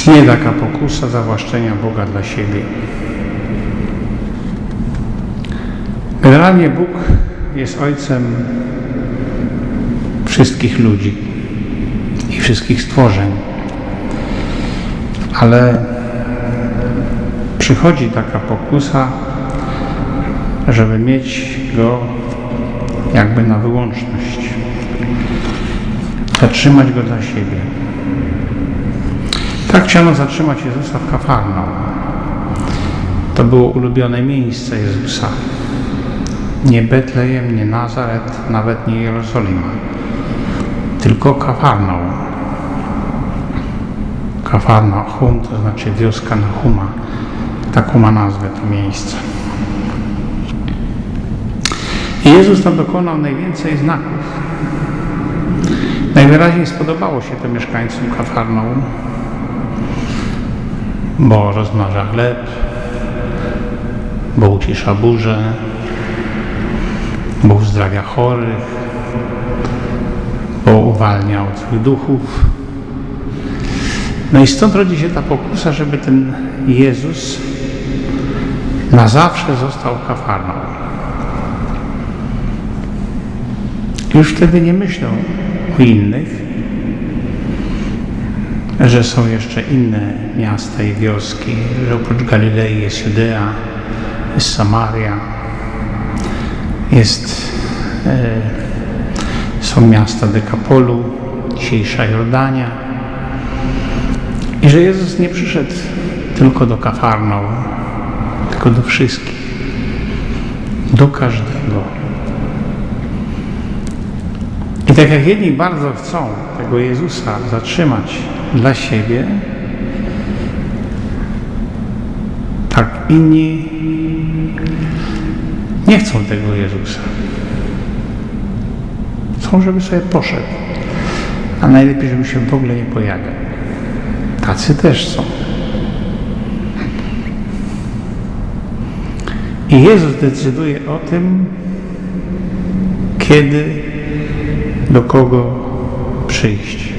Istnieje taka pokusa zawłaszczenia Boga dla siebie. Generalnie Bóg jest Ojcem wszystkich ludzi i wszystkich stworzeń, ale przychodzi taka pokusa, żeby mieć Go jakby na wyłączność, zatrzymać Go dla siebie. Tak chciano zatrzymać Jezusa w Kafarnaum. To było ulubione miejsce Jezusa. Nie Betlejem, nie Nazaret, nawet nie Jerozolima, tylko Kafarnaum. Kafarnaum to znaczy wioska Nahuma. Taką ma nazwę to miejsce. I Jezus tam dokonał najwięcej znaków. Najwyraźniej spodobało się to mieszkańcom Kafarnaum, bo rozmnaża chleb, bo ucisza burzę, bo uzdrawia chorych, bo uwalnia od złych duchów. No i stąd rodzi się ta pokusa, żeby ten Jezus na zawsze został w Kafarnaum. Już wtedy nie myślą o innych, że są jeszcze inne miasta i wioski, że oprócz Galilei jest Judea, jest Samaria, są miasta Dekapolu, dzisiejsza Jordania. I że Jezus nie przyszedł tylko do Kafarnaum, tylko do wszystkich, do każdego. I tak jak jedni bardzo chcą tego Jezusa zatrzymać dla siebie, tak inni nie chcą tego Jezusa. Chcą, żeby sobie poszedł, a najlepiej, żeby się w ogóle nie pojawiał. Tacy też są. I Jezus decyduje o tym, kiedy, do kogo przyjść.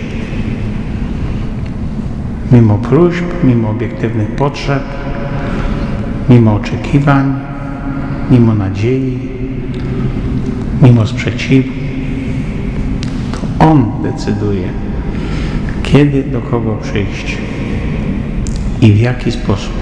Mimo próśb, mimo obiektywnych potrzeb, mimo oczekiwań, mimo nadziei, mimo sprzeciwu, to On decyduje, kiedy, do kogo przyjść i w jaki sposób.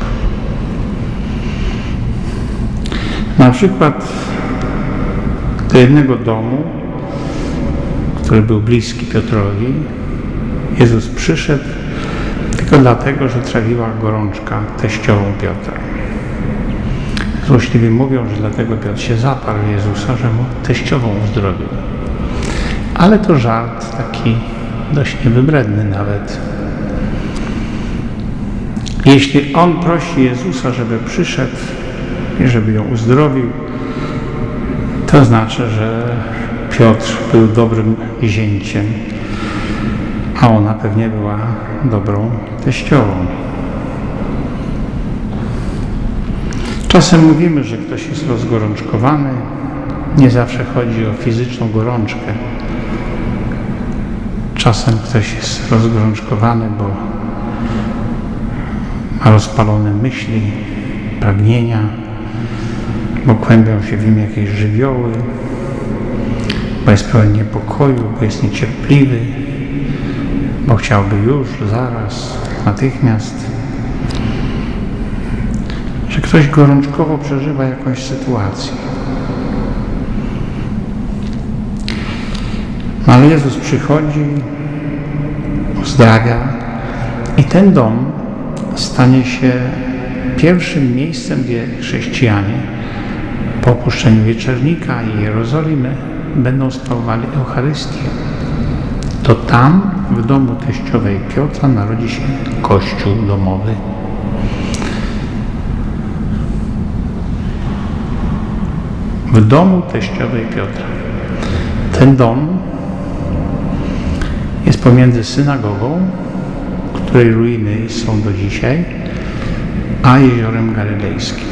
Na przykład do jednego domu, który był bliski Piotrowi, Jezus przyszedł tylko dlatego, że trawiła gorączka teściową Piotra. Złośliwi mówią, że dlatego Piotr się zaparł Jezusa, że mu teściową uzdrowił. Ale to żart taki dość niewybredny nawet. Jeśli on prosi Jezusa, żeby przyszedł i żeby ją uzdrowił, to znaczy, że Piotr był dobrym zięciem, a ona pewnie była dobrą teściową. Czasem mówimy, że ktoś jest rozgorączkowany. Nie zawsze chodzi o fizyczną gorączkę. Czasem ktoś jest rozgorączkowany, bo ma rozpalone myśli, pragnienia, bo kłębią się w nim jakieś żywioły, bo jest pełen niepokoju, bo jest niecierpliwy, bo chciałby już, zaraz, natychmiast. Że ktoś gorączkowo przeżywa jakąś sytuację. No ale Jezus przychodzi, uzdrawia i ten dom stanie się pierwszym miejscem, gdzie chrześcijanie po opuszczeniu Wieczernika i Jerozolimy będą sprawowali Eucharystię. To tam, w domu teściowej Piotra, narodzi się Kościół domowy. W domu teściowej Piotra. Ten dom jest pomiędzy synagogą, której ruiny są do dzisiaj, a jeziorem galilejskim.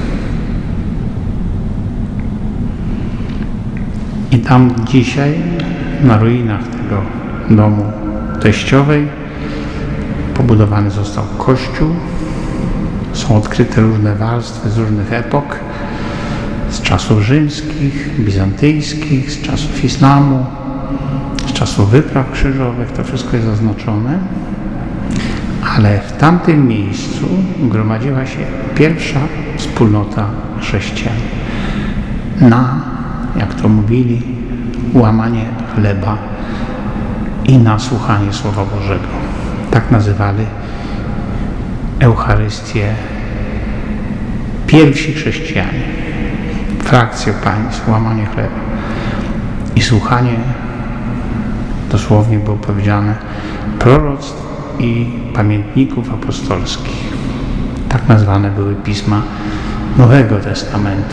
I tam dzisiaj, na ruinach tego domu teściowej, pobudowany został kościół, są odkryte różne warstwy z różnych epok, z czasów rzymskich, bizantyjskich, z czasów islamu, z czasów wypraw krzyżowych, to wszystko jest zaznaczone, ale w tamtym miejscu gromadziła się pierwsza wspólnota chrześcijan na, jak to mówili, łamanie chleba i na słuchanie Słowa Bożego. Tak nazywali Eucharystię pierwsi chrześcijanie. Frakcje pańskie, łamanie chleba i słuchanie, dosłownie było powiedziane, proroctw i pamiętników apostolskich. Tak nazwane były pisma Nowego Testamentu.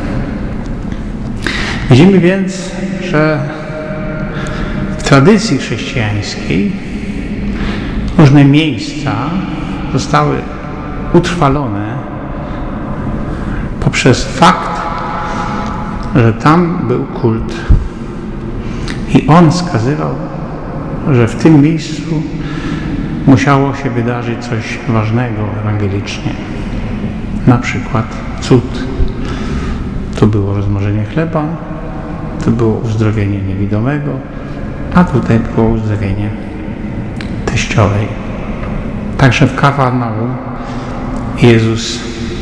Widzimy więc, że w tradycji chrześcijańskiej różne miejsca zostały utrwalone poprzez fakt, że tam był kult i on wskazywał, że w tym miejscu musiało się wydarzyć coś ważnego ewangelicznie. Na przykład cud. To było rozmnożenie chleba, to było uzdrowienie niewidomego, a tutaj było uzdrowienie teściowej. Także w Kafarnaum Jezus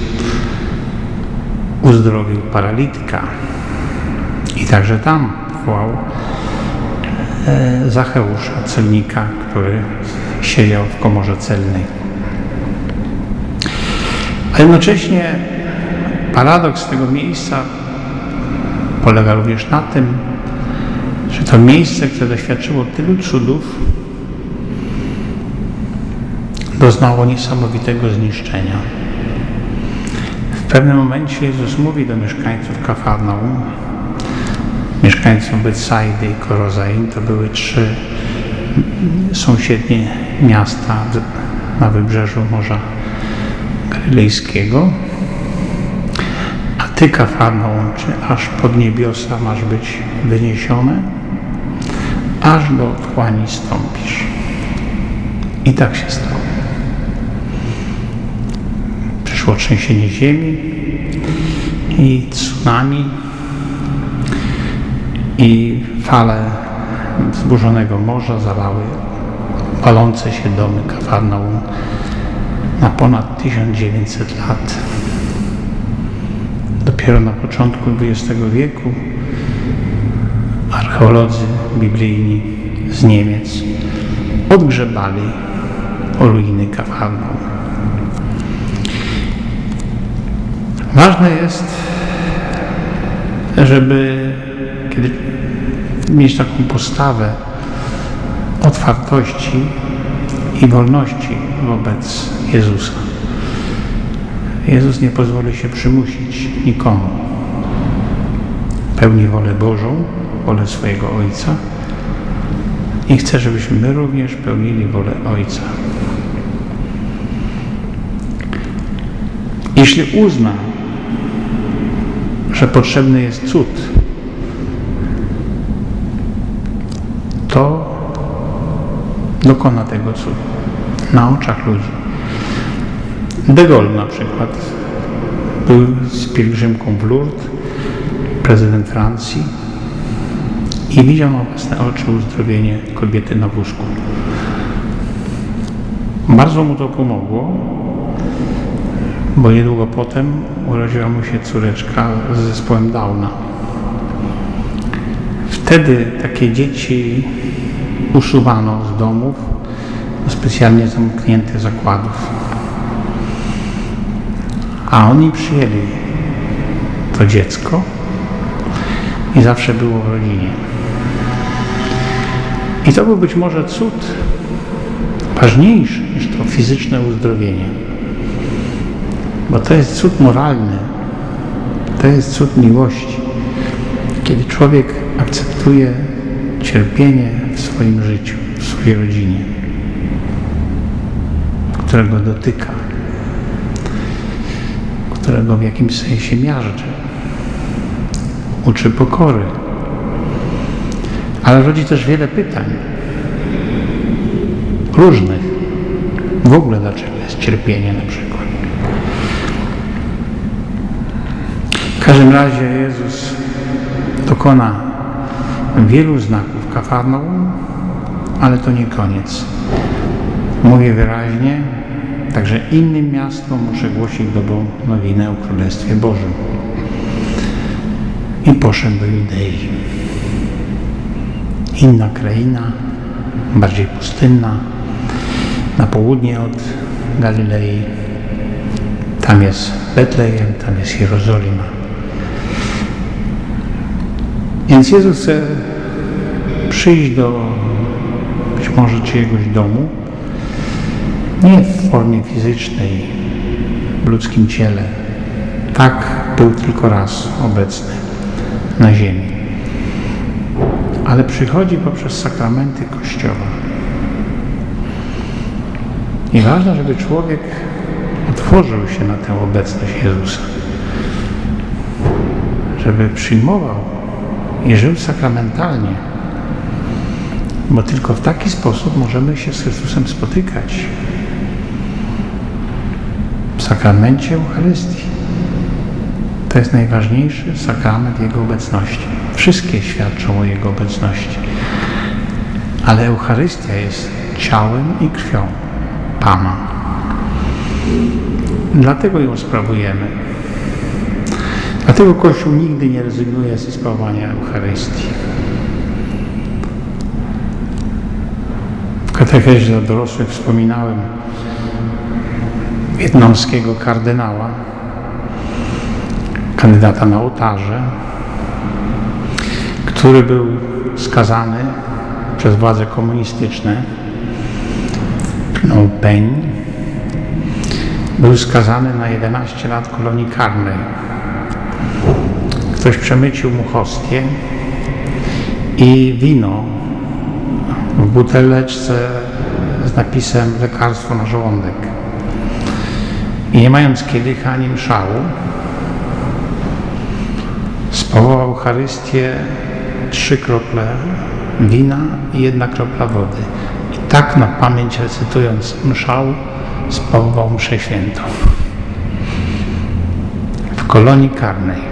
uzdrowił paralityka i także tam wołał Zacheusza, celnika, który siedział w komorze celnej. A jednocześnie paradoks tego miejsca polega również na tym, że to miejsce, które doświadczyło tylu cudów, doznało niesamowitego zniszczenia. W pewnym momencie Jezus mówi do mieszkańców Kafarnaum, mieszkańców Betsaidy i Korozain, to były 3 sąsiednie miasta na wybrzeżu Morza Galilejskiego. A ty, Kafarnaum, czy aż pod niebiosa masz być wyniesione, aż do otchłani stąpisz. I tak się stało. Przyszło trzęsienie ziemi i tsunami i fale wzburzonego morza zalały palące się domy Kafarnaum na ponad 1900 lat. Dopiero na początku XX wieku archeolodzy biblijni z Niemiec odgrzebali ruiny Kafarnaum. Ważne jest, żeby kiedy mieć taką postawę otwartości i wolności wobec Jezusa. Jezus nie pozwoli się przymusić nikomu. Pełni wolę Bożą, wolę swojego Ojca i chce, żebyśmy my również pełnili wolę Ojca. Jeśli uzna, że potrzebny jest cud, to dokona tego cudu na oczach ludzi. De Gaulle na przykład był z pielgrzymką w Lourdes, prezydent Francji, i widział na własne oczy uzdrowienie kobiety na wózku. Bardzo mu to pomogło, bo niedługo potem urodziła mu się córeczka z zespołem Downa. Wtedy takie dzieci usuwano z domów do specjalnie zamkniętych zakładów. A oni przyjęli to dziecko i zawsze było w rodzinie. I to był być może cud ważniejszy niż to fizyczne uzdrowienie. Bo to jest cud moralny, to jest cud miłości. Kiedy człowiek akceptuje cierpienie w swoim życiu, w swojej rodzinie, którego dotyka, którego w jakimś sensie miażdży, uczy pokory, ale rodzi też wiele pytań, różnych, W ogóle dlaczego jest cierpienie na przykład. W każdym razie Jezus dokona wielu znaków w Kafarnaum, ale to nie koniec. Mówi wyraźnie, także innym miastom muszę głosić dobrą nowinę o Królestwie Bożym. I poszedł do Judei. Inna kraina, bardziej pustynna, na południe od Galilei. Tam jest Betlejem, tam jest Jerozolima. Więc Jezus chce przyjść do być może czyjegoś domu, nie w formie fizycznej, w ludzkim ciele. Tak był tylko raz obecny na ziemi. Ale przychodzi poprzez sakramenty Kościoła. I ważne, żeby człowiek otworzył się na tę obecność Jezusa. Żeby przyjmował i żył sakramentalnie. Bo tylko w taki sposób możemy się z Chrystusem spotykać. W sakramencie Eucharystii. To jest najważniejszy sakrament Jego obecności. Wszystkie świadczą o Jego obecności. Ale Eucharystia jest ciałem i krwią Pana. Dlatego ją sprawujemy. Dlatego Kościół nigdy nie rezygnuje ze sprawowania Eucharystii. W katechezie dla dorosłych wspominałem wietnamskiego kardynała, kandydata na ołtarze, który był skazany przez władze komunistyczne w Phnom Penh. Był skazany na 11 lat kolonii karnej. Ktoś przemycił mu hostię i wino w buteleczce z napisem lekarstwo na żołądek. I nie mając kielicha ani mszału, sprawował Eucharystię 3 krople wina i 1 kropla wody. I tak na pamięć recytując mszał, sprawował mszę świętą. W kolonii karnej.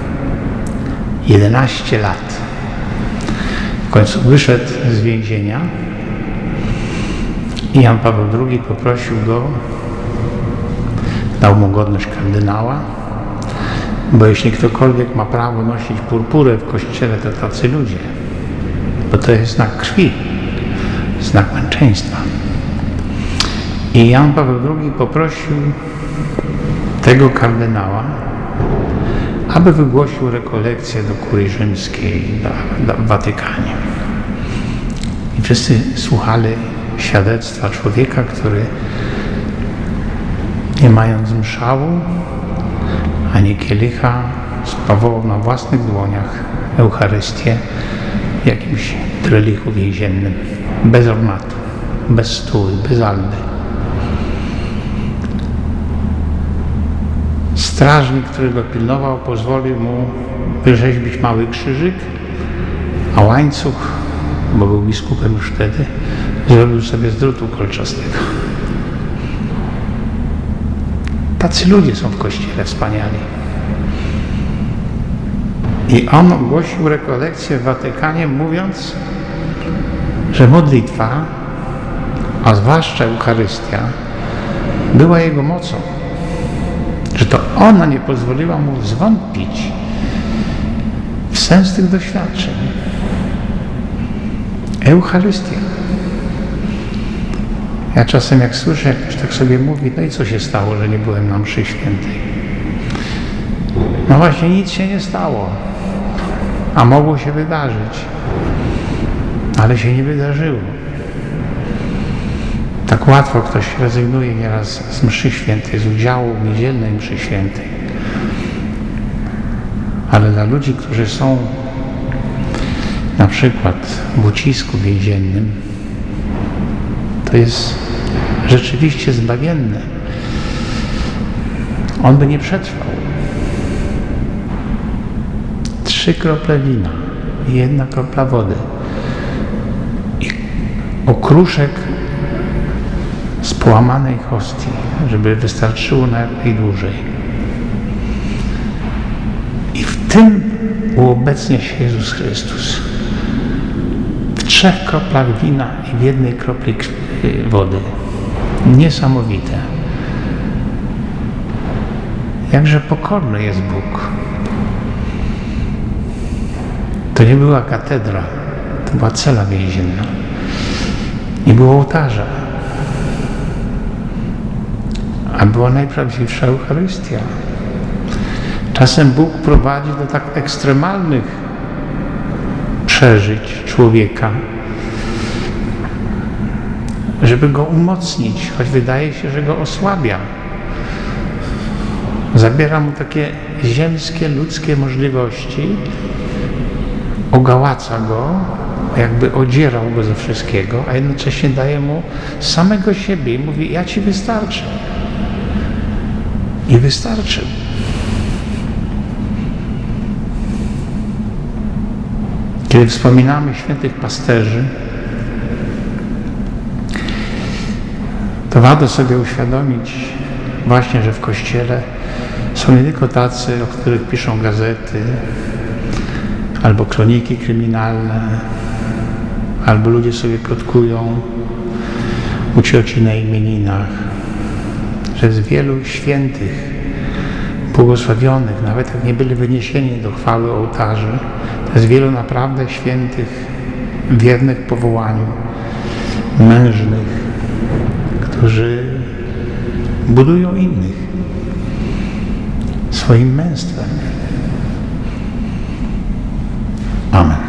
11 lat. W końcu wyszedł z więzienia i Jan Paweł II poprosił go, dał mu godność kardynała, bo jeśli ktokolwiek ma prawo nosić purpurę w kościele, to tacy ludzie, bo to jest znak krwi, znak męczeństwa. I Jan Paweł II poprosił tego kardynała, aby wygłosił rekolekcję do kurii rzymskiej w Watykanie. I wszyscy słuchali świadectwa człowieka, który nie mając mszału ani kielicha, sprawował na własnych dłoniach Eucharystię w jakimś trelichu więziennym, bez ornatu, bez stół, bez alby. Strażnik, który go pilnował, pozwolił mu wyrzeźbić mały krzyżyk, a łańcuch, bo był biskupem już wtedy, zrobił sobie z drutu kolczastego. Tacy ludzie są w Kościele wspaniali. I on ogłosił rekolekcję w Watykanie, mówiąc, że modlitwa, a zwłaszcza Eucharystia, była jego mocą. Że to ona nie pozwoliła mu zwątpić w sens tych doświadczeń. Eucharystia. Ja czasem jak słyszę, jak ktoś tak sobie mówi, no i co się stało, że nie byłem na mszy świętej? No właśnie nic się nie stało, a mogło się wydarzyć, ale się nie wydarzyło. Tak łatwo ktoś rezygnuje nieraz z mszy świętej, z udziału w niedzielnej mszy świętej. Ale dla ludzi, którzy są na przykład w ucisku więziennym, to jest rzeczywiście zbawienne. On by nie przetrwał. 3 krople wina i 1 kropla wody. I okruszek z połamanej hostii, żeby wystarczyło na jak najdłużej. I w tym uobecnia się Jezus Chrystus. W 3 kroplach wina i w 1 kropli wody. Niesamowite. Jakże pokorny jest Bóg. To nie była katedra, to była cela więzienna. Nie było ołtarza. A była najprawdziwsza Eucharystia. Czasem Bóg prowadzi do tak ekstremalnych przeżyć człowieka, żeby go umocnić, choć wydaje się, że go osłabia. Zabiera mu takie ziemskie, ludzkie możliwości, ogałaca go, jakby odzierał go ze wszystkiego, a jednocześnie daje mu samego siebie i mówi: ja ci wystarczę. I wystarczył. Kiedy wspominamy świętych pasterzy, to warto sobie uświadomić właśnie, że w Kościele są nie tylko tacy, o których piszą gazety, albo kroniki kryminalne, albo ludzie sobie plotkują u cioci na imieninach, że jest wielu świętych, błogosławionych, nawet jak nie byli wyniesieni do chwały ołtarzy, to jest wielu naprawdę świętych, wiernych powołaniu, mężnych, którzy budują innych swoim męstwem. Amen.